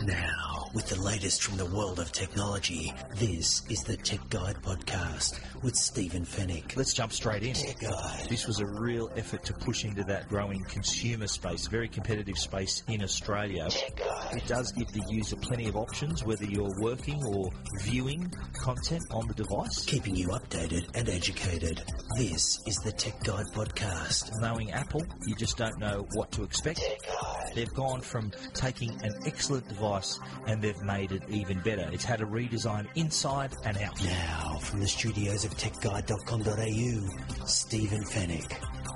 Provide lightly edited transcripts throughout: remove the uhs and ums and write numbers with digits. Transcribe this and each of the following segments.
Now, with the latest from the world of technology, this is the Tech Guide Podcast with Stephen Fennick. Let's jump straight in. Tech Guide. This was a real effort to push into that growing consumer space, very competitive space in Australia. Tech Guide. It does give the user plenty of options, whether you're working or viewing content on the device. Keeping you updated and educated. This is the Tech Guide Podcast. Knowing Apple, you just don't know what to expect. Tech Guide. They've gone from taking an excellent device and they've made it even better. It's had a redesign inside and out. Now, from the studios of techguide.com.au, Stephen Fennick.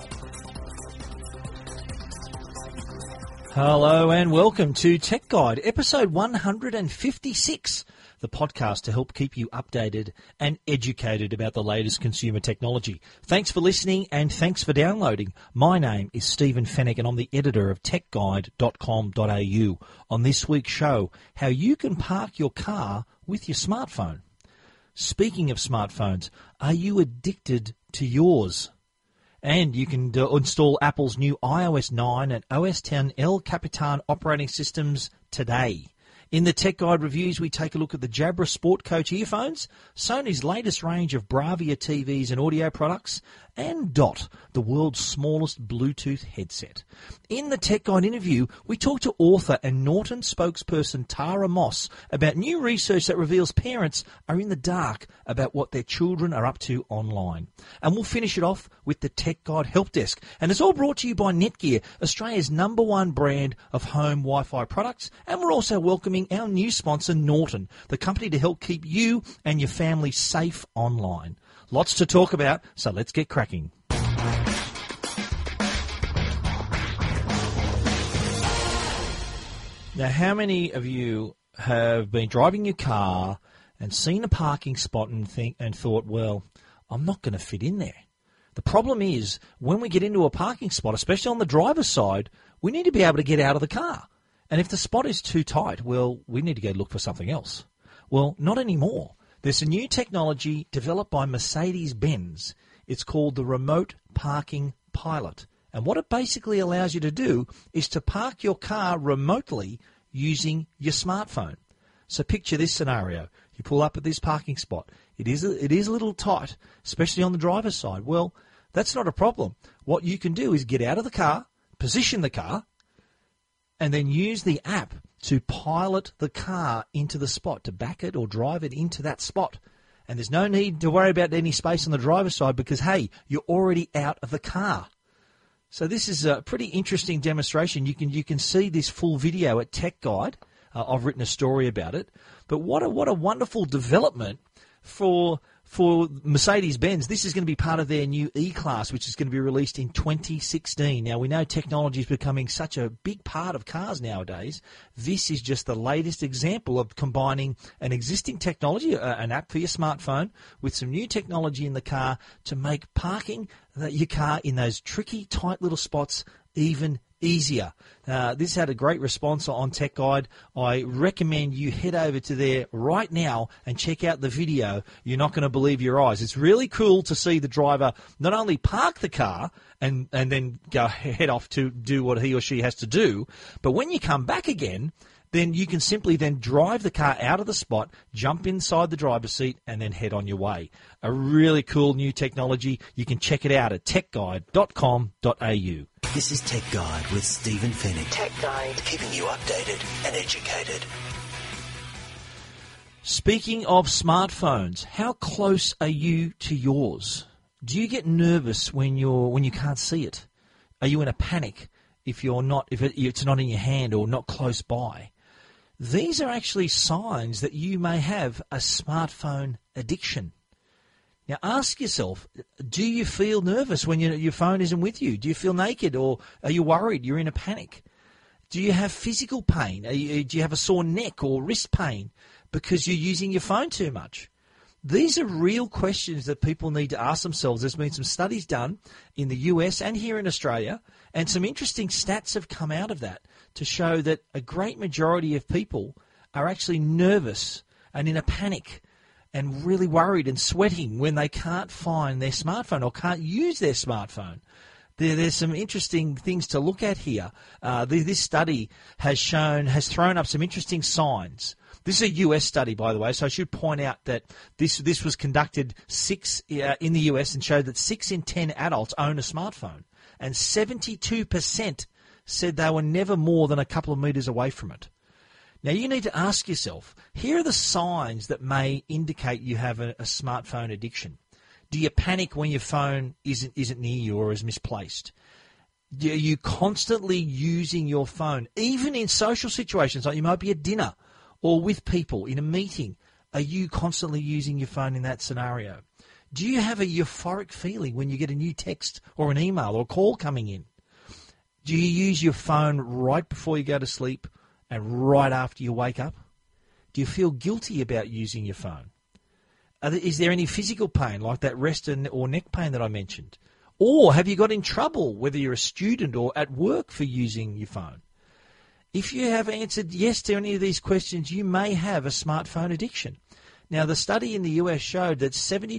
Hello and welcome to Tech Guide, episode 156, the podcast to help keep you updated and educated about the latest consumer technology. Thanks for listening and thanks for downloading. My name is Stephen Fennick and I'm the editor of techguide.com.au. On this week's show, how you can park your car with your smartphone. Speaking of smartphones, are you addicted to yours? And you can install Apple's new iOS 9 and OS X El Capitan operating systems today. In the Tech Guide reviews, we take a look at the Jabra Sport Coach earphones, Sony's latest range of Bravia TVs and audio products, and Dot, the world's smallest Bluetooth headset. In the Tech Guide interview, we talk to author and Norton spokesperson Tara Moss about new research that reveals parents are in the dark about what their children are up to online. And we'll finish it off with the Tech Guide Help Desk. And it's all brought to you by Netgear, Australia's #1 brand of home Wi-Fi products. And we're also welcoming our new sponsor, Norton, the company to help keep you and your family safe online. Lots to talk about, so let's get cracking. Now, how many of you have been driving your car and seen a parking spot and thought, well, I'm not going to fit in there? The problem is, when we get into a parking spot, especially on the driver's side, we need to be able to get out of the car. And if the spot is too tight, well, we need to go look for something else. Well, not anymore. There's a new technology developed by Mercedes-Benz. It's called the Remote Parking Pilot. And what it basically allows you to do is to park your car remotely using your smartphone. So picture this scenario. You pull up at this parking spot. It is a little tight, especially on the driver's side. Well, that's not a problem. What you can do is get out of the car, position the car, and then use the app to pilot the car into the spot, to back it or drive it into that spot. And there's no need to worry about any space on the driver's side because, hey, you're already out of the car. So this is a pretty interesting demonstration. You can see this full video at Tech Guide. I've written a story about it. But what a wonderful development for Mercedes-Benz. This is going to be part of their new E-Class, which is going to be released in 2016. Now, we know technology is becoming such a big part of cars nowadays. This is just the latest example of combining an existing technology, an app for your smartphone, with some new technology in the car to make parking your car in those tricky, tight little spots even easier. This had a great response on Tech Guide. I recommend you head over to there right now and check out the video. You're not going to believe your eyes. It's really cool to see the driver not only park the car and then head off to do what he or she has to do, but when you come back again, then you can simply then drive the car out of the spot, jump inside the driver's seat, and then head on your way. A really cool new technology. You can check it out at techguide.com.au. This is Tech Guide with Stephen Fennick. Tech Guide, keeping you updated and educated. Speaking of smartphones, how close are you to yours? Do you get nervous when you can't see it? Are you in a panic if it's not in your hand or not close by? These are actually signs that you may have a smartphone addiction. Now ask yourself, do you feel nervous when your phone isn't with you? Do you feel naked or are you worried? You're in a panic. Do you have physical pain? Do you have a sore neck or wrist pain because you're using your phone too much? These are real questions that people need to ask themselves. There's been some studies done in the US and here in Australia, and some interesting stats have come out of that to show that a great majority of people are actually nervous and in a panic and really worried and sweating when they can't find their smartphone or can't use their smartphone. There's some interesting things to look at here. This study has thrown up some interesting signs. This is a US study, by the way, so I should point out that this was conducted in the US and showed that 6 in 10 adults own a smartphone, and 72% said they were never more than a couple of meters away from it. Now, you need to ask yourself, here are the signs that may indicate you have a smartphone addiction. Do you panic when your phone isn't near you or is misplaced? Are you constantly using your phone, even in social situations, like you might be at dinner or with people in a meeting? Are you constantly using your phone in that scenario? Do you have a euphoric feeling when you get a new text or an email or a call coming in? Do you use your phone right before you go to sleep and right after you wake up? Do you feel guilty about using your phone? Is there any physical pain, like that wrist or neck pain that I mentioned? Or have you got in trouble, whether you're a student or at work, for using your phone? If you have answered yes to any of these questions, you may have a smartphone addiction. Now, the study in the US showed that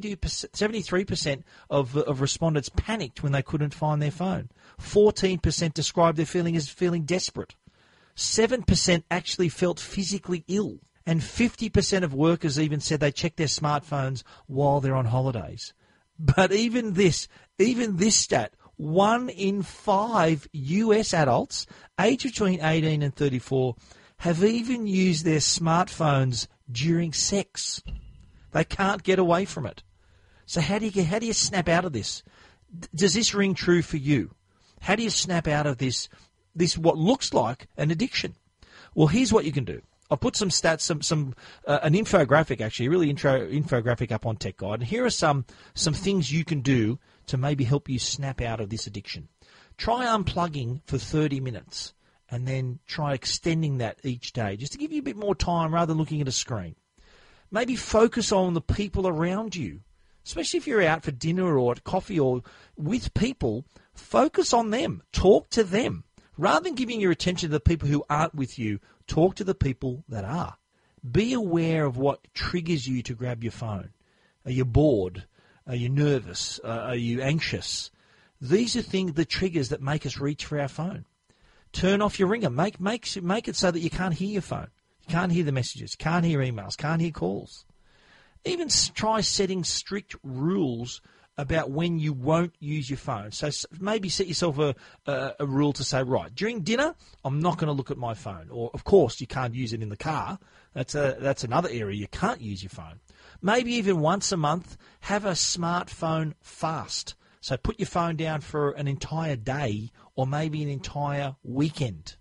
73% of respondents panicked when they couldn't find their phone. 14% described their feeling as feeling desperate. 7% actually felt physically ill. And 50% of workers even said they check their smartphones while they're on holidays. But even this stat, 1 in 5 US adults aged between 18 and 34 have even used their smartphones during sex. They can't get away from it. So how do you snap out of this? Does this ring true for you? How do you snap out of this what looks like an addiction? Well, here's what you can do. I'll put some stats, an infographic, actually, a really infographic up on Tech Guide. And here are some things you can do to maybe help you snap out of this addiction. Try unplugging for 30 minutes and then try extending that each day, just to give you a bit more time rather than looking at a screen. Maybe focus on the people around you, especially if you're out for dinner or at coffee or with people. Focus on them. Talk to them. Rather than giving your attention to the people who aren't with you, talk to the people that are. Be aware of what triggers you to grab your phone. Are you bored? Are you nervous? Are you anxious? These are the triggers that make us reach for our phone. Turn off your ringer. Make it so that you can't hear your phone. You can't hear the messages, can't hear emails, can't hear calls. Even try setting strict rules about when you won't use your phone. So maybe set yourself a rule to say, right, during dinner, I'm not going to look at my phone. Or, of course, you can't use it in the car. That's another area you can't use your phone. Maybe even once a month, have a smartphone fast. So put your phone down for an entire day or maybe an entire weekend.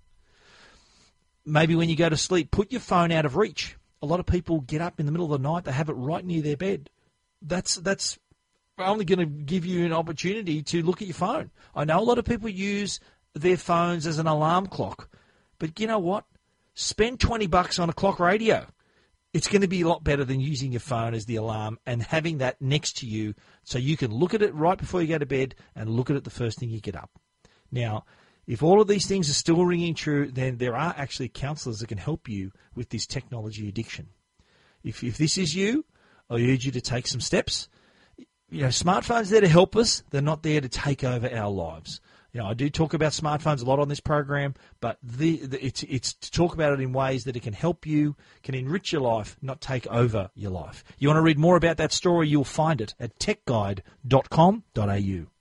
Maybe when you go to sleep, put your phone out of reach. A lot of people get up in the middle of the night, they have it right near their bed. That's only going to give you an opportunity to look at your phone. I know a lot of people use their phones as an alarm clock, but you know what? Spend $20 on a clock radio. It's going to be a lot better than using your phone as the alarm and having that next to you so you can look at it right before you go to bed and look at it the first thing you get up. Now, if all of these things are still ringing true, then there are actually counsellors that can help you with this technology addiction. If this is you, I urge you to take some steps. You know, smartphones are there to help us. They're not there to take over our lives. You know, I do talk about smartphones a lot on this program, but it's to talk about it in ways that it can help you, can enrich your life, not take over your life. You want to read more about that story, you'll find it at techguide.com.au.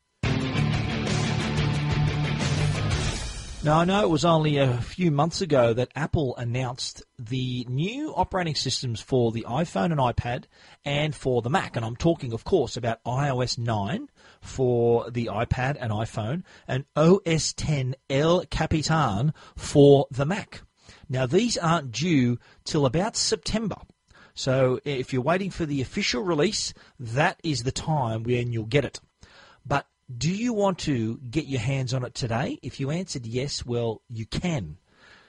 Now, I know it was only a few months ago that Apple announced the new operating systems for the iPhone and iPad and for the Mac. And I'm talking, of course, about iOS 9 for the iPad and iPhone and OS X El Capitan for the Mac. Now, these aren't due till about September. So if you're waiting for the official release, that is the time when you'll get it. But do you want to get your hands on it today? If you answered yes, well, you can.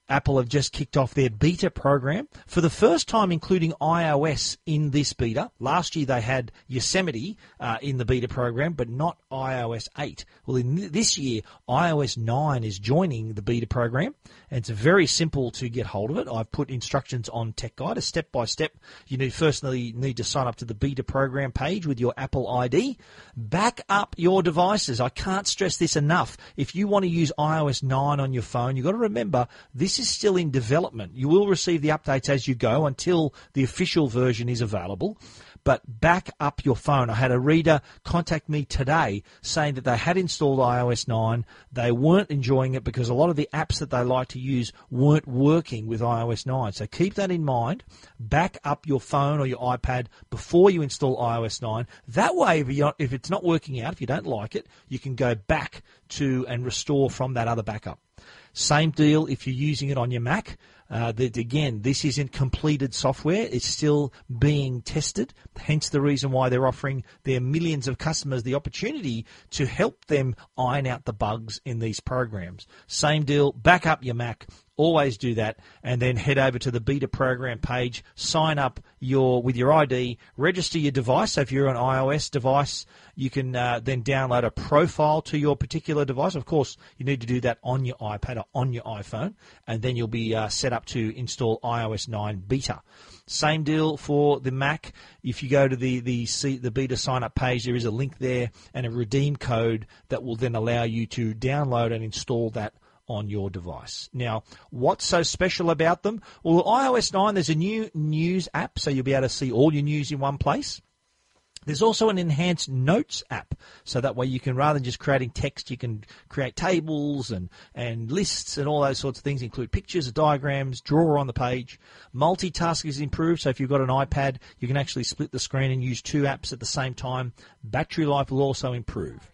Apple have just kicked off their beta program for the first time, including iOS in this beta. Last year they had Yosemite in the beta program, but not iOS 8. Well, in this year, iOS 9 is joining the beta program, and it's very simple to get hold of it. I've put instructions on Tech Guide, a step-by-step. You need to sign up to the beta program page with your Apple ID. Back up your devices. I can't stress this enough. If you want to use iOS 9 on your phone, you've got to remember this is still in development. You will receive the updates as you go until the official version is available. But back up your phone. I had a reader contact me today saying that they had installed iOS 9. They weren't enjoying it because a lot of the apps that they like to use weren't working with iOS 9. So keep that in mind. Back up your phone or your iPad before you install iOS 9. That way, if it's not working out, if you don't like it, you can go back to and restore from that other backup. Same deal if you're using it on your Mac. Again, this isn't completed software. It's still being tested, hence the reason why they're offering their millions of customers the opportunity to help them iron out the bugs in these programs. Same deal, back up your Mac. Always do that, and then head over to the beta program page, sign up with your ID, register your device. So if you're an iOS device, you can then download a profile to your particular device. Of course, you need to do that on your iPad or on your iPhone, and then you'll be set up to install iOS 9 beta. Same deal for the Mac. If you go to the beta sign-up page, there is a link there and a redeem code that will then allow you to download and install that on your device. Now, what's so special about them? Well, iOS 9, there's a new news app, so you'll be able to see all your news in one place. There's also an enhanced notes app, so that way you can, rather than just creating text, you can create tables and lists and all those sorts of things, include pictures, diagrams, drawer on the page. Multitasking is improved, so if you've got an iPad, you can actually split the screen and use two apps at the same time. Battery life will also improve.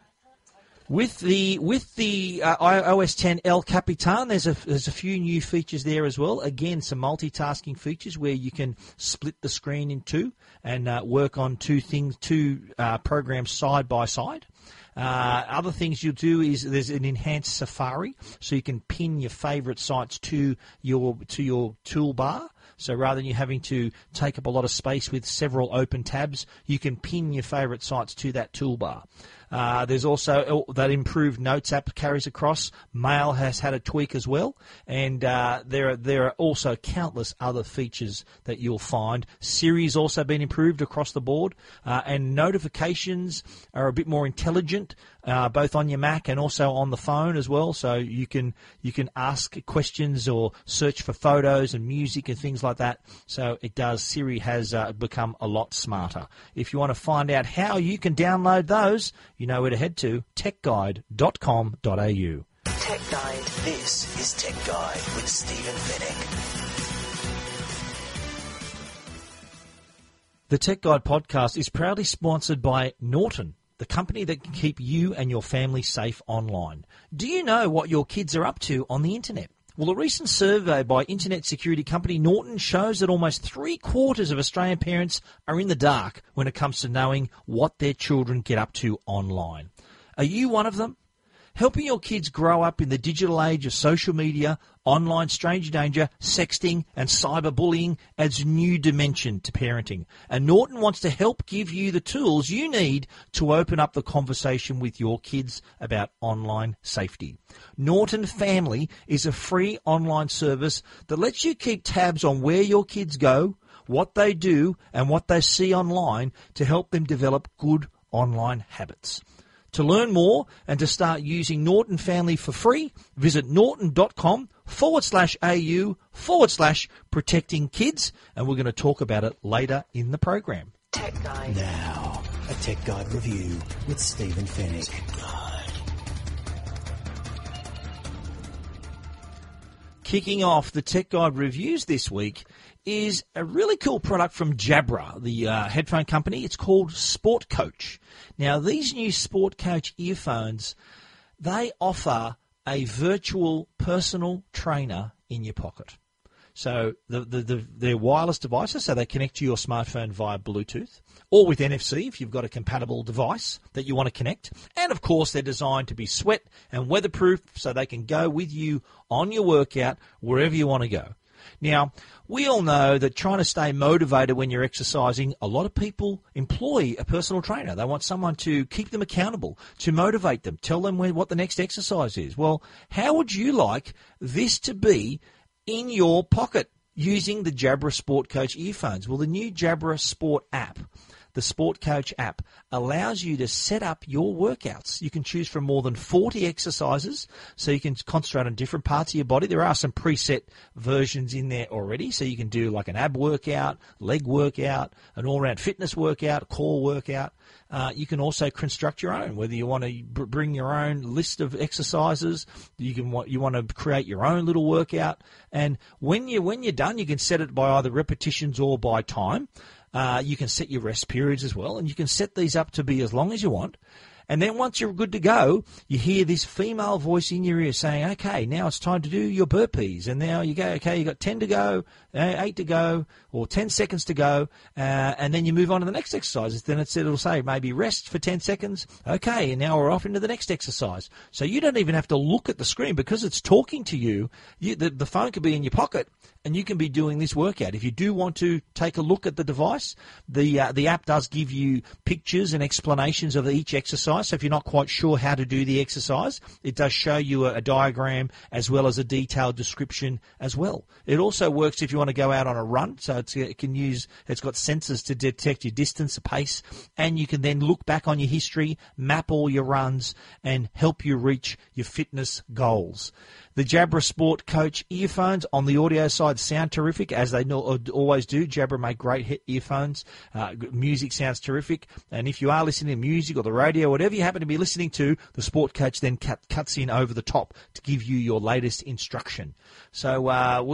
With the iOS 10 El Capitan, there's a few new features there as well. Again, some multitasking features where you can split the screen in two and work on two programs side by side. Other things you'll do is there's an enhanced Safari, so you can pin your favorite sites to your toolbar. So rather than you having to take up a lot of space with several open tabs, you can pin your favorite sites to that toolbar. There's also that improved Notes app carries across. Mail has had a tweak as well, and there are also countless other features that you'll find. Siri's also been improved across the board, and notifications are a bit more intelligent, both on your Mac and also on the phone as well. So you can ask questions or search for photos and music and things like that. So Siri has become a lot smarter. If you want to find out how you can download those, you know where to head to, techguide.com.au. Tech Guide. This is Tech Guide with Stephen Fennick. The Tech Guide podcast is proudly sponsored by Norton, the company that can keep you and your family safe online. Do you know what your kids are up to on the internet? Well, a recent survey by internet security company Norton shows that almost 3/4 of Australian parents are in the dark when it comes to knowing what their children get up to online. Are you one of them? Helping your kids grow up in the digital age of social media, online stranger danger, sexting and cyberbullying adds new dimension to parenting. And Norton wants to help give you the tools you need to open up the conversation with your kids about online safety. Norton Family is a free online service that lets you keep tabs on where your kids go, what they do, and what they see online to help them develop good online habits. To learn more and to start using Norton Family for free, visit norton.com/au/protecting kids, and we're going to talk about it later in the program. Tech Guide. Now, a Tech Guide review with Stephen Fennick. Kicking off the Tech Guide reviews this week is a really cool product from Jabra, the headphone company. It's called Sport Coach. Now, these new Sport Coach earphones, they offer a virtual personal trainer in your pocket. So they're wireless devices, so they connect to your smartphone via Bluetooth or with NFC if you've got a compatible device that you want to connect. And, of course, they're designed to be sweat and weatherproof so they can go with you on your workout wherever you want to go. Now, we all know that trying to stay motivated when you're exercising, a lot of people employ a personal trainer. They want someone to keep them accountable, to motivate them, tell them what the next exercise is. Well, how would you like this to be in your pocket using the Jabra Sport Coach earphones? Well, the new Jabra Sport app, the Sport Coach app, allows you to set up your workouts. You can choose from more than 40 exercises, so you can concentrate on different parts of your body. There are some preset versions in there already, so you can do like an ab workout, leg workout, an all-round fitness workout, core workout. You can also construct your own, whether you want to bring your own list of exercises. You want to create your own little workout, and when you're done, you can set it by either repetitions or by time. You can set your rest periods as well, and you can set these up to be as long as you want. And then once you're good to go, you hear this female voice in your ear saying, okay, now it's time to do your burpees. And now you go, okay, you got 10 to go, 8 to go, or 10 seconds to go, and then you move on to the next exercise. Then it'll say maybe rest for 10 seconds. Okay, and now we're off into the next exercise. So you don't even have to look at the screen because it's talking to you. The phone could be in your pocket, and you can be doing this workout. If you do want to take a look at the device, the app does give you pictures and explanations of each exercise. So if you're not quite sure how to do the exercise, it does show you a diagram as well as a detailed description as well. It also works if you want to go out on a run. So it's got sensors to detect your distance, pace, and you can then look back on your history, map all your runs, and help you reach your fitness goals. The Jabra Sport Coach earphones on the audio side sound terrific, as they always do. Jabra make great earphones. Music sounds terrific. And if you are listening to music or the radio, whatever you happen to be listening to, the Sport Coach then cuts in over the top to give you your latest instruction. So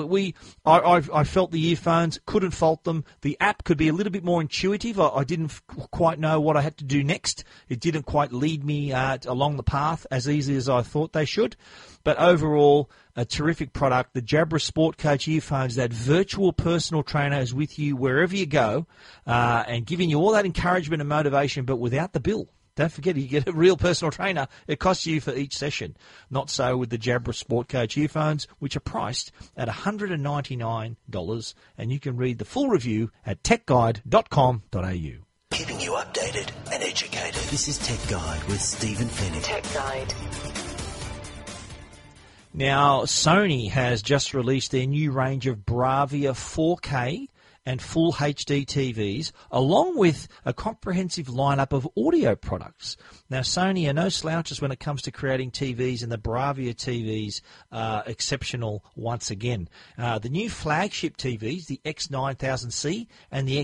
I felt the earphones, couldn't fault them. The app could be a little bit more intuitive. I didn't quite know what I had to do next. It didn't quite lead me along the path as easy as I thought they should. But overall, a terrific product. The Jabra Sport Coach earphones, that virtual personal trainer is with you wherever you go and giving you all that encouragement and motivation, but without the bill. Don't forget, you get a real personal trainer. It costs you for each session. Not so with the Jabra Sport Coach earphones, which are priced at $199, and you can read the full review at techguide.com.au. Keeping you updated and educated. This is Tech Guide with Stephen Fennick. Tech Guide. Now, Sony has just released their new range of Bravia 4K and Full HD TVs, along with a comprehensive lineup of audio products. Now, Sony are no slouches when it comes to creating TVs, and the Bravia TVs are exceptional once again. The new flagship TVs, the X9000C and the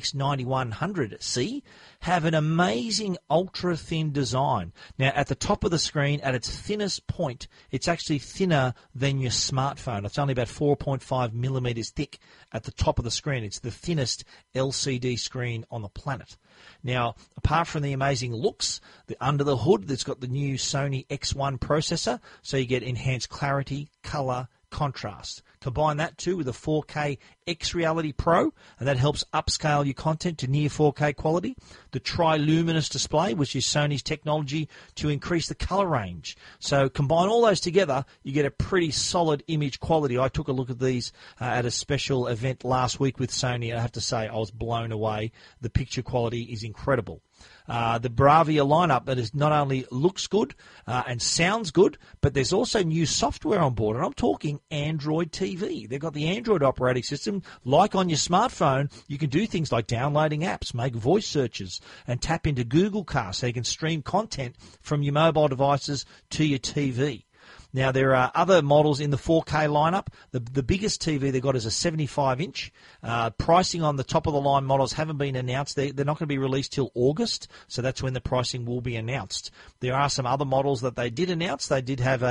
X9100C, have an amazing ultra-thin design. Now, at the top of the screen, at its thinnest point, it's actually thinner than your smartphone. It's only about 4.5 millimeters thick at the top of the screen. It's the thinnest LCD screen on the planet. Now, apart from the amazing looks, under the hood, it's got the new Sony X1 processor, so you get enhanced clarity, color, contrast. Combine that too with a 4K X Reality Pro, and that helps upscale your content to near 4K quality. The Triluminous display, which is Sony's technology to increase the color range. So combine all those together, you get a pretty solid image quality. I took a look at these at a special event last week with Sony, and I have to say I was blown away. The picture quality is incredible. The Bravia lineup that is not only looks good and sounds good, but there's also new software on board, and I'm talking Android TV. They've got the Android operating system. Like on your smartphone, you can do things like downloading apps, make voice searches, and tap into Google Cast so you can stream content from your mobile devices to your TV. Now, there are other models in the 4K lineup. The biggest TV they've got is a 75-inch. Pricing on the top-of-the-line models haven't been announced. They're not going to be released till August, so that's when the pricing will be announced. There are some other models that they did announce. They did have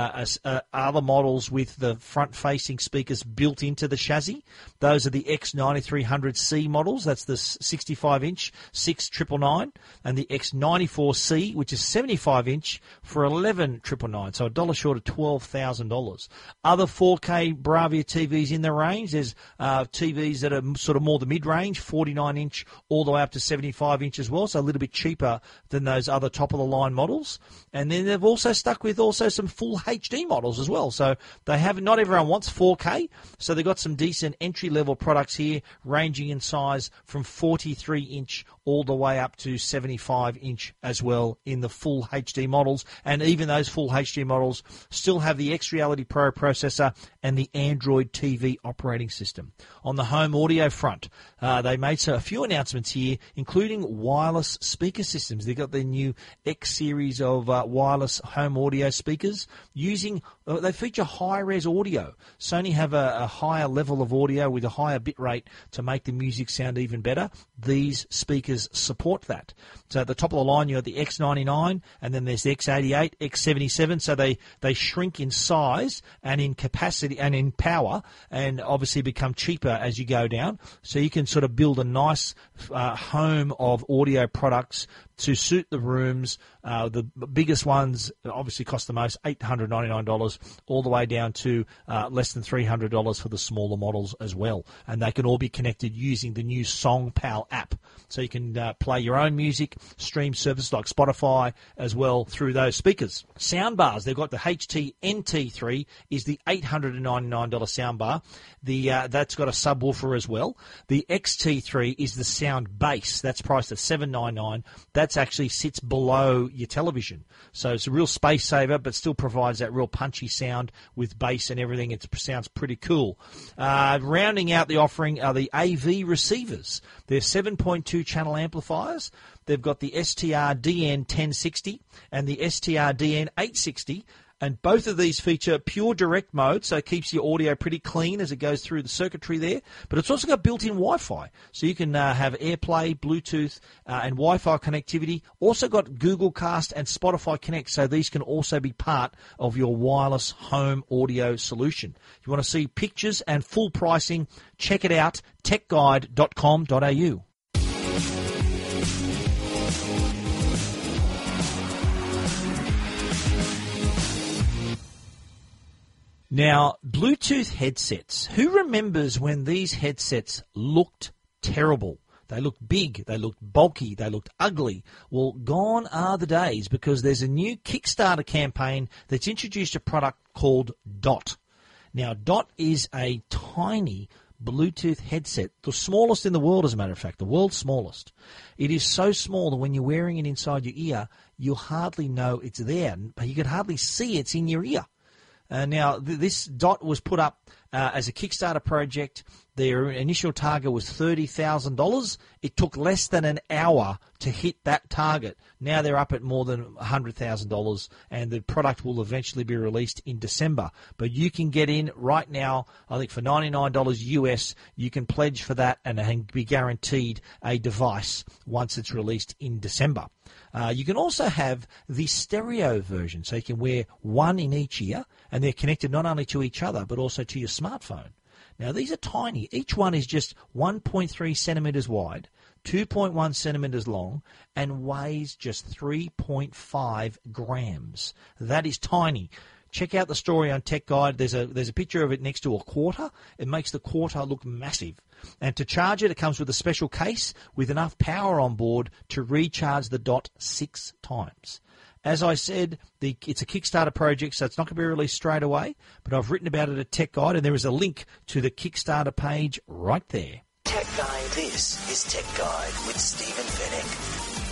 other models with the front-facing speakers built into the chassis. Those are the X9300C models. That's the 65-inch 6999, and the X94C, which is 75-inch for 11999. So $1 short of $12,000. Other 4K Bravia TVs in the range, there's TVs that are sort of more the mid-range, 49-inch all the way up to 75-inch as well, so a little bit cheaper than those other top-of-the-line models. And then they've also stuck with also some full HD models as well. So they have, not everyone wants 4K, so they've got some decent entry-level products here, ranging in size from 43-inch all the way up to 75-inch as well in the full HD models. And even those full HD models still have the X-Reality Pro processor and the Android TV operating system. On the home audio front, they made a few announcements here, including wireless speaker systems. They've got their new X series of wireless home audio speakers using, they feature high-res audio. Sony have a higher level of audio with a higher bit rate to make the music sound even better. These speakers support that. So at the top of the line, you've got the X99, and then there's the X88, X77, so they shrink in size and in capacity and in power, and obviously become cheaper as you go down. So you can sort of build a nice home of audio products to suit the rooms. The biggest ones obviously cost the most, $899, all the way down to less than $300 for the smaller models as well. And they can all be connected using the new SongPal app. So you can play your own music, stream services like Spotify as well through those speakers. Soundbars, they've got the HT NT3 is the $899 soundbar. That's got a subwoofer as well. The XT3 is the sound base. That's priced at $799. That actually sits below your television. So it's a real space saver, but still provides that real punchy sound with bass and everything. It sounds pretty cool. Rounding out the offering are the AV receivers. They're 7.2 channel amplifiers. They've got the STR-DN 1060 and the STR-DN 860. And both of these feature pure direct mode, so it keeps your audio pretty clean as it goes through the circuitry there. But it's also got built-in Wi-Fi, so you can have AirPlay, Bluetooth, and Wi-Fi connectivity. Also got Google Cast and Spotify Connect, so these can also be part of your wireless home audio solution. If you want to see pictures and full pricing, check it out, techguide.com.au. Now, Bluetooth headsets. Who remembers when these headsets looked terrible? They looked big, they looked bulky, they looked ugly. Well, gone are the days, because there's a new Kickstarter campaign that's introduced a product called Dot. Now, Dot is a tiny Bluetooth headset, the smallest in the world, as a matter of fact, the world's smallest. It is so small that when you're wearing it inside your ear, you'll hardly know it's there. You can hardly see it's in your ear. Now, this Dot was put up as a Kickstarter project. Their initial target was $30,000. It took less than an hour to hit that target. Now they're up at more than $100,000, and the product will eventually be released in December. But you can get in right now, I think for $99 US, you can pledge for that and be guaranteed a device once it's released in December. You can also have the stereo version, so you can wear one in each ear, and they're connected not only to each other, but also to your smartphone. Now, these are tiny. Each one is just 1.3 centimetres wide, 2.1 centimetres long, and weighs just 3.5 grams. That is tiny. Check out the story on Tech Guide. There's a picture of it next to a quarter. It makes the quarter look massive. And to charge it, it comes with a special case with enough power on board to recharge the Dot 6 times. As I said, it's a Kickstarter project, so it's not going to be released straight away, but I've written about it at Tech Guide, and there is a link to the Kickstarter page right there. Tech Guide. This is Tech Guide with Stephen Fennick.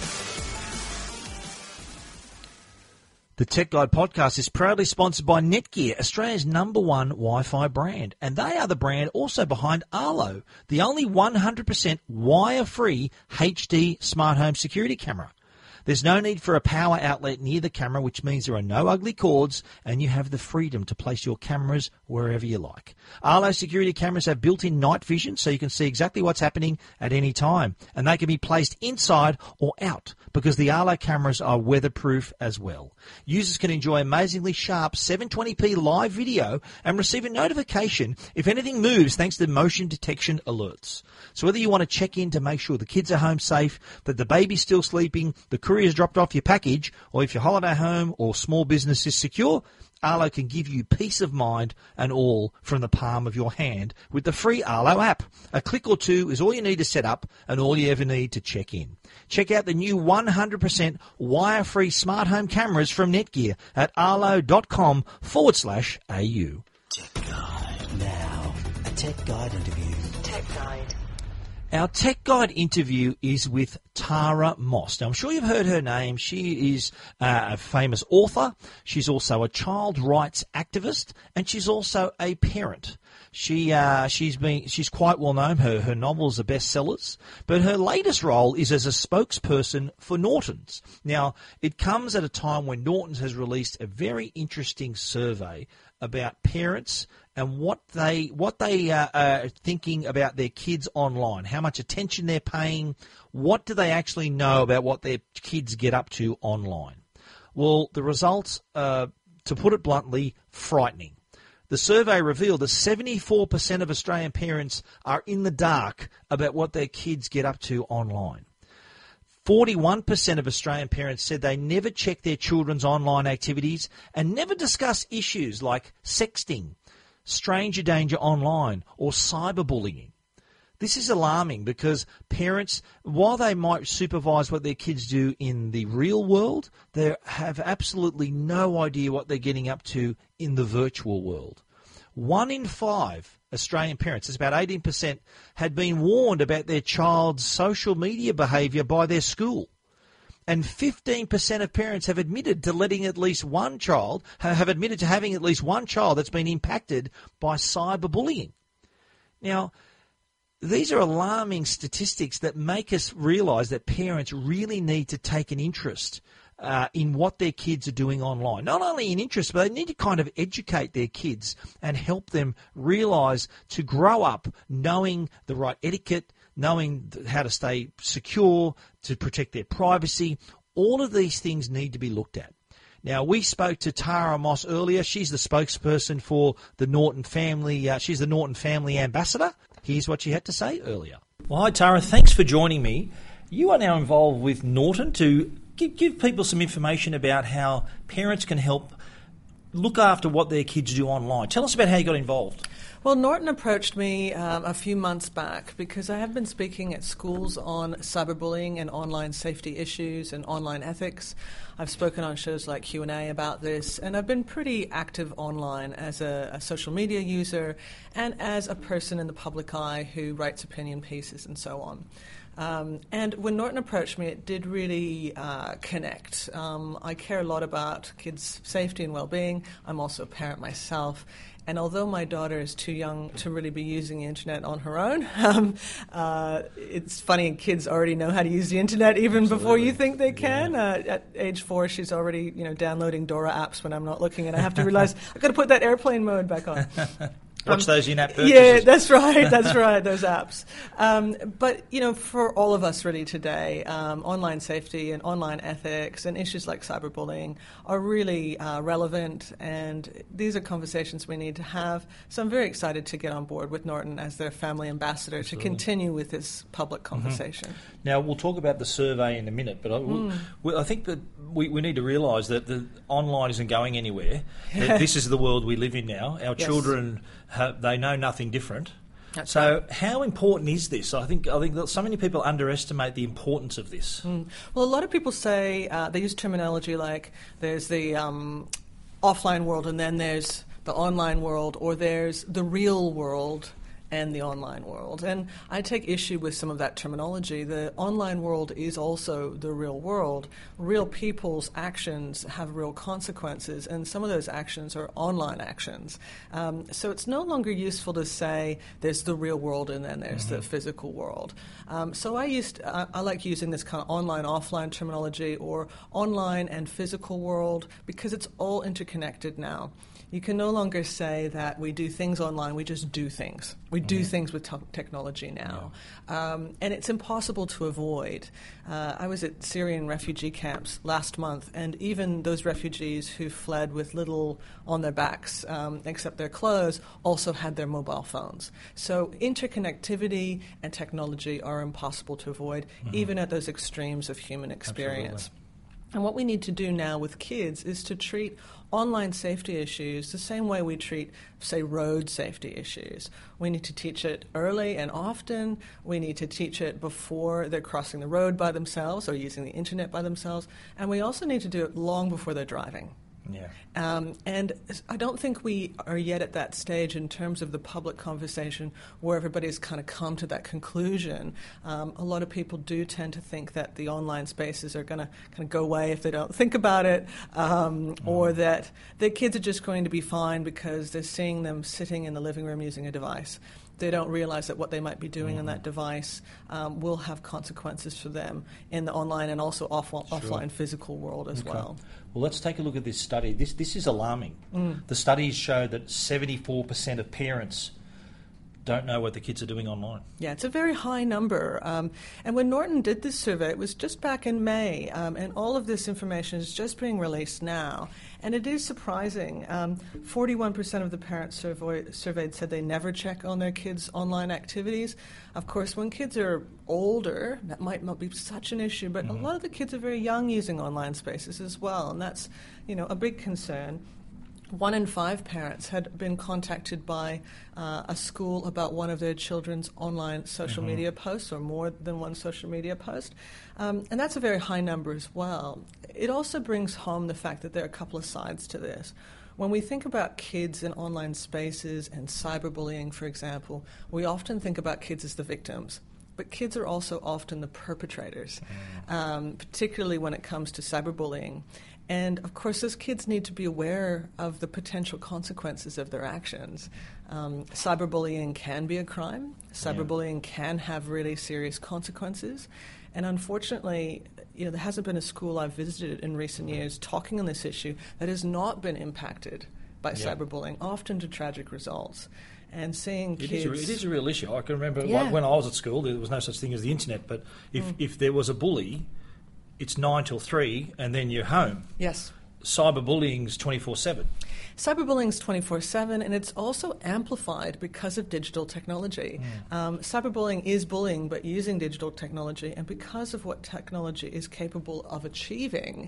The Tech Guide podcast is proudly sponsored by Netgear, Australia's #1 Wi-Fi brand. And they are the brand also behind Arlo, the only 100% wire-free HD smart home security camera. There's no need for a power outlet near the camera, which means there are no ugly cords, and you have the freedom to place your cameras wherever you like. Arlo security cameras have built-in night vision, so you can see exactly what's happening at any time. And they can be placed inside or out, because the Arlo cameras are weatherproof as well. Users can enjoy amazingly sharp 720p live video and receive a notification if anything moves thanks to motion detection alerts. So whether you want to check in to make sure the kids are home safe, that the baby's still sleeping, the courier's dropped off your package, or if your holiday home or small business is secure, Arlo can give you peace of mind and all from the palm of your hand with the free Arlo app. A click or two is all you need to set up and all you ever need to check in. Check out the new 100% wire-free smart home cameras from Netgear at arlo.com/au. Tech Guide. Now, a Tech Guide interview. Tech Guide. Our Tech Guide interview is with Tara Moss. Now, I'm sure you've heard her name. She is a famous author. She's also a child rights activist, and she's also a parent. She's quite well known. Her novels are bestsellers, but her latest role is as a spokesperson for Norton's. Now, it comes at a time when Norton's has released a very interesting survey about parents and what they are thinking about their kids online, how much attention they're paying, what do they actually know about what their kids get up to online. Well, the results are, to put it bluntly, frightening. The survey revealed that 74% of Australian parents are in the dark about what their kids get up to online. 41% of Australian parents said they never check their children's online activities and never discuss issues like sexting, stranger danger online, or cyberbullying. This is alarming because parents, while they might supervise what their kids do in the real world, they have absolutely no idea what they're getting up to in the virtual world. 1 in 5 Australian parents, it's about 18%, had been warned about their child's social media behaviour by their school. And 15% of parents have admitted to letting at least one child, have admitted to having at least one child that's been impacted by cyberbullying. Now, these are alarming statistics that make us realise that parents really need to take an interest in what their kids are doing online. Not only in interest, but they need to kind of educate their kids and help them realise to grow up knowing the right etiquette, knowing how to stay secure, to protect their privacy. All of these things need to be looked at. Now, we spoke to Tara Moss earlier. She's the spokesperson for the Norton family. She's the Norton family ambassador. Here's what she had to say earlier. Well, hi, Tara. Thanks for joining me. You are now involved with Norton to give people some information about how parents can help look after what their kids do online. Tell us about how you got involved. Well, Norton approached me a few months back because I have been speaking at schools on cyberbullying and online safety issues and online ethics. I've spoken on shows like Q&A about this, and I've been pretty active online as a social media user and as a person in the public eye who writes opinion pieces and so on. And when Norton approached me, it did really connect. I care a lot about kids' safety and well-being. I'm also a parent myself. And although my daughter is too young to really be using the internet on her own, it's funny, kids already know how to use the internet even Absolutely. before you think they can. At age 4, she's already downloading Dora apps when I'm not looking, and I have to realize I've got to put that airplane mode back on. Watch those in-app purchases. Yeah, that's right, those apps. But, for all of us really today, online safety and online ethics and issues like cyberbullying are really relevant, and these are conversations we need to have. So I'm very excited to get on board with Norton as their family ambassador to continue with this public conversation. Mm-hmm. Now, we'll talk about the survey in a minute, but I think that we need to realise that the online isn't going anywhere. This is the world we live in now. Our children, they know nothing different. That's so right. How how important is this? I think that so many people underestimate the importance of this. Well, a lot of people say, they use terminology like there's the offline world and then there's the online world, or there's the real world and the online world. And I take issue with some of that terminology. The online world is also the real world. Real people's actions have real consequences, and some of those actions are online actions. So it's no longer useful to say there's the real world and then there's the physical world. So I like using this kind of online-offline terminology, or online and physical world, because it's all interconnected now. You can no longer say that we do things online, we just do things. We do things with technology now. And it's impossible to avoid. I was at Syrian refugee camps last month, and even those refugees who fled with little on their backs except their clothes also had their mobile phones. So interconnectivity and technology are impossible to avoid, even at those extremes of human experience. Absolutely. And what we need to do now with kids is to treat online safety issues the same way we treat, say, road safety issues. We need to teach it early and often. We need to teach it before they're crossing the road by themselves or using the internet by themselves. And we also need to do it long before they're driving. Yeah. And I don't think we are yet at that stage in terms of the public conversation where everybody's kind of come to that conclusion. A lot of people do tend to think that the online spaces are going to kind of go away if they don't think about it, or that their kids are just going to be fine because they're seeing them sitting in the living room using a device. They don't realize that what they might be doing on that device will have consequences for them in the online and also offline physical world as well. Well, let's take a look at this study. This is alarming. The studies show that 74% of parents don't know what the kids are doing online. Yeah, it's a very high number. And when Norton did this survey, it was just back in May, and all of this information is just being released now. And it is surprising. 41% of the parents surveyed said they never check on their kids' online activities. Of course, when kids are older, that might not be such an issue, but a lot of the kids are very young using online spaces as well, and that's, a big concern. 1 in 5 parents had been contacted by a school about one of their children's online social media posts, or more than one social media post. And that's a very high number as well. It also brings home the fact that there are a couple of sides to this. When we think about kids in online spaces and cyberbullying, for example, we often think about kids as the victims. But kids are also often the perpetrators, particularly when it comes to cyberbullying. And, of course, those kids need to be aware of the potential consequences of their actions. Cyberbullying can be a crime. Cyberbullying can have really serious consequences. And, unfortunately, there hasn't been a school I've visited in recent years talking on this issue that has not been impacted by cyberbullying, often to tragic results. And seeing kids... It is a real issue. I can remember when I was at school, there was no such thing as the internet, but if there was a bully... It's 9 till 3, and then you're home. Yes. Cyberbullying's 24/7. Cyberbullying's 24/7, and it's also amplified because of digital technology. Cyberbullying is bullying, but using digital technology, and because of what technology is capable of achieving,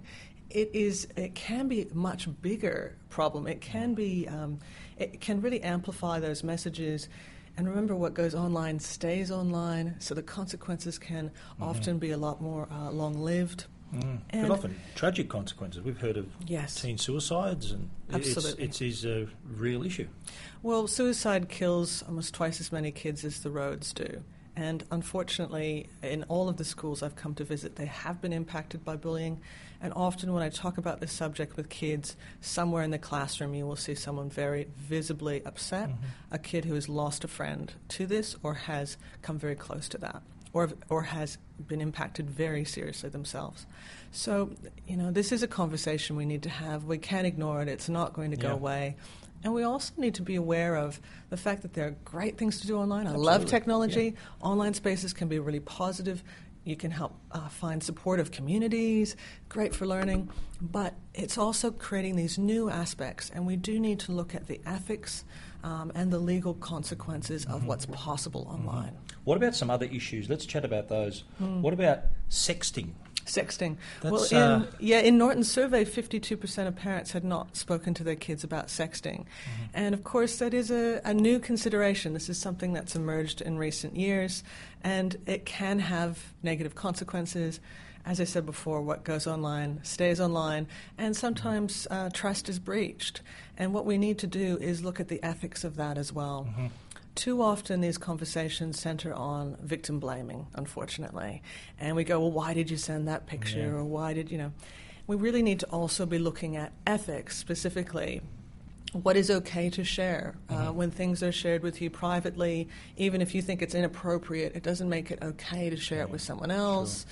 it can be a much bigger problem. It can be, it can really amplify those messages. And remember, what goes online stays online, so the consequences can often be a lot more long-lived. But often tragic consequences. We've heard of teen suicides, and it is a real issue. Well, suicide kills almost twice as many kids as the roads do. And unfortunately, in all of the schools I've come to visit, they have been impacted by bullying. And often when I talk about this subject with kids, somewhere in the classroom you will see someone very visibly upset, a kid who has lost a friend to this or has come very close to that, or has been impacted very seriously themselves. So, this is a conversation we need to have. We can't ignore it. It's not going to go away. And we also need to be aware of the fact that there are great things to do online. I love technology. Online spaces can be really positive. You can help find supportive communities, great for learning. But it's also creating these new aspects, and we do need to look at the ethics and the legal consequences of what's possible online. What about some other issues? Let's chat about those. What about sexting? Sexting. Well, in Norton's survey, 52% of parents had not spoken to their kids about sexting. And, of course, that is a new consideration. This is something that's emerged in recent years, and it can have negative consequences. As I said before, what goes online stays online, and sometimes trust is breached. And what we need to do is look at the ethics of that as well. Too often these conversations center on victim blaming, unfortunately. And we go, well, why did you send that picture? Or why did, We really need to also be looking at ethics, specifically. What is okay to share? When things are shared with you privately, even if you think it's inappropriate, it doesn't make it okay to share it with someone else.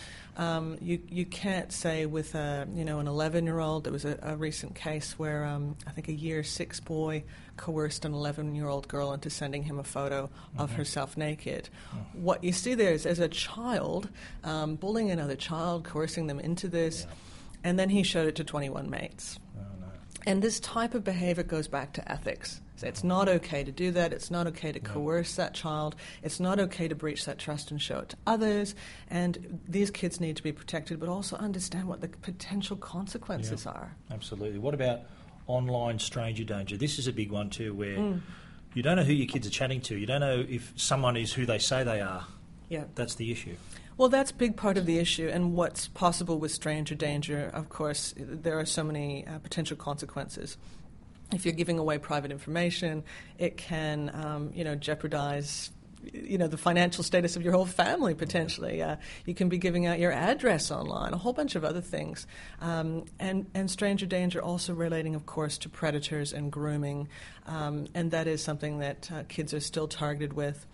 You can't say with an 11-year-old. There was a recent case where I think a year 6 boy coerced an 11-year-old girl into sending him a photo of herself naked. What you see there is, as a child, bullying another child, coercing them into this, and then he showed it to 21 mates. And this type of behavior goes back to ethics. So it's not okay to do that. It's not okay to coerce that child. It's not okay to breach that trust and show it to others. And these kids need to be protected, but also understand what the potential consequences are. Absolutely. What about online stranger danger? This is a big one too, where you don't know who your kids are chatting to. You don't know if someone is who they say they are. Yeah. That's the issue. Well, that's a big part of the issue, and what's possible with stranger danger, of course, there are so many potential consequences. If you're giving away private information, it can, jeopardize, the financial status of your whole family, potentially. You can be giving out your address online, a whole bunch of other things. And stranger danger also relating, of course, to predators and grooming, and that is something that kids are still targeted with.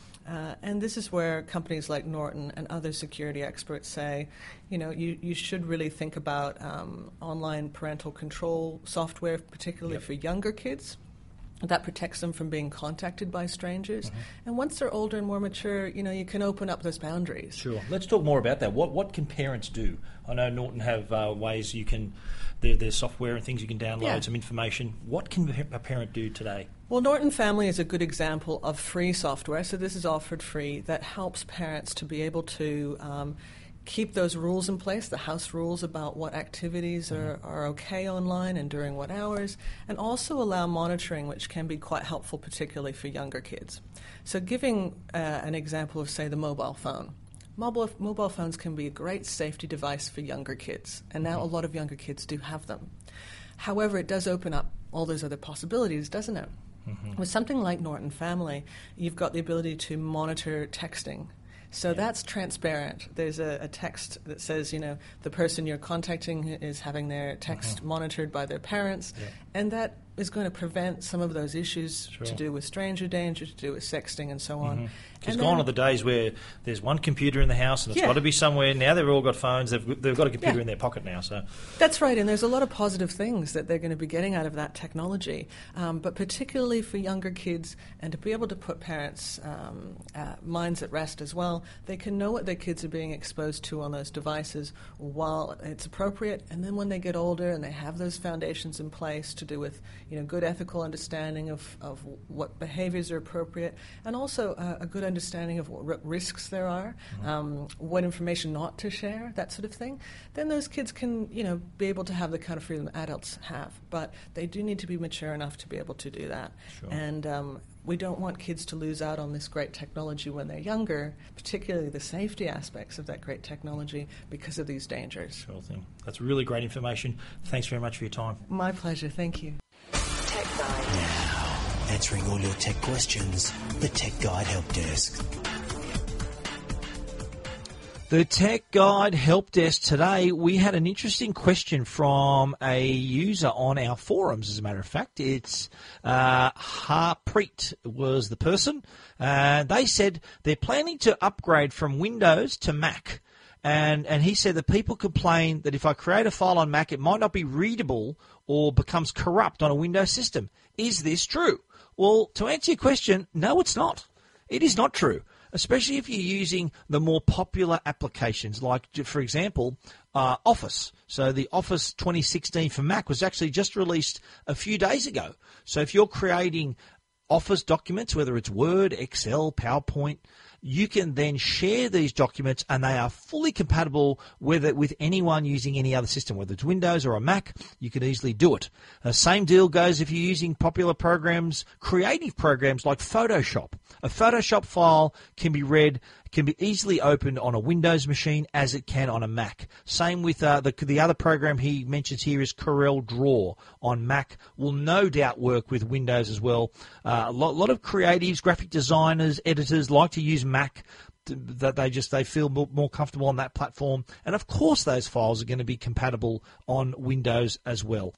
And this is where companies like Norton and other security experts say, you should really think about online parental control software, particularly for younger kids. That protects them from being contacted by strangers. And once they're older and more mature, you can open up those boundaries. Sure. Let's talk more about that. What can parents do? I know Norton have ways you can, there's software and things you can download, some information. What can a parent do today? Well, Norton Family is a good example of free software, so this is offered free, that helps parents to be able to keep those rules in place, the house rules about what activities are okay online and during what hours, and also allow monitoring, which can be quite helpful, particularly for younger kids. So giving an example of, say, the mobile phone. Mobile phones can be a great safety device for younger kids, and now a lot of younger kids do have them. However, it does open up all those other possibilities, doesn't it? With something like Norton Family, you've got the ability to monitor texting. So that's transparent. There's a text that says, the person you're contacting is having their text monitored by their parents, and that is going to prevent some of those issues to do with stranger danger, to do with sexting and so on. Because gone are the days where there's one computer in the house and it's got to be somewhere. Now they've all got phones. They've got a computer in their pocket now. So that's right, and there's a lot of positive things that they're going to be getting out of that technology. But particularly for younger kids, and to be able to put parents' minds at rest as well, they can know what their kids are being exposed to on those devices while it's appropriate, and then when they get older and they have those foundations in place to do with good ethical understanding of what behaviors are appropriate, and also a good understanding of what risks there are, what information not to share, that sort of thing, then those kids can, be able to have the kind of freedom adults have. But they do need to be mature enough to be able to do that. Sure. And we don't want kids to lose out on this great technology when they're younger, particularly the safety aspects of that great technology because of these dangers. Sure thing. That's really great information. Thanks very much for your time. My pleasure. Thank you. Tech Guide. Now, answering all your tech questions, the Tech Guide Help Desk. The Tech Guide Help Desk today, we had an interesting question from a user on our forums, as a matter of fact. It's Harpreet was the person. They said they're planning to upgrade from Windows to Mac. And he said that people complain that if I create a file on Mac, it might not be readable or becomes corrupt on a Windows system. Is this true? Well, to answer your question, no, it's not. It is not true, especially if you're using the more popular applications, like, for example, Office. So the Office 2016 for Mac was actually just released a few days ago. So if you're creating Office documents, whether it's Word, Excel, PowerPoint, you can then share these documents, and they are fully compatible with anyone using any other system, whether it's Windows or a Mac. You can easily do it. Same deal goes if you're using popular programs, creative programs like Photoshop. A Photoshop file can be easily opened on a Windows machine as it can on a Mac. Same with the other program he mentions here is Corel Draw on Mac. Will no doubt work with Windows as well. A lot of creatives, graphic designers, editors like to use Mac. That they feel more comfortable on that platform. And of course those files are going to be compatible on Windows as well.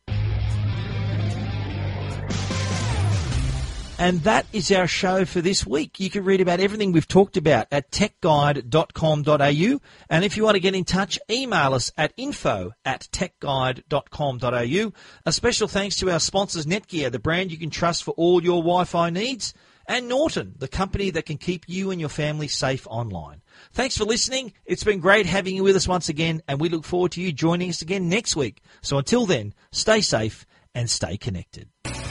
And that is our show for this week. You can read about everything we've talked about at techguide.com.au. And if you want to get in touch, email us at info@techguide.com.au. A special thanks to our sponsors, Netgear, the brand you can trust for all your Wi-Fi needs, and Norton, the company that can keep you and your family safe online. Thanks for listening. It's been great having you with us once again, and we look forward to you joining us again next week. So until then, stay safe and stay connected.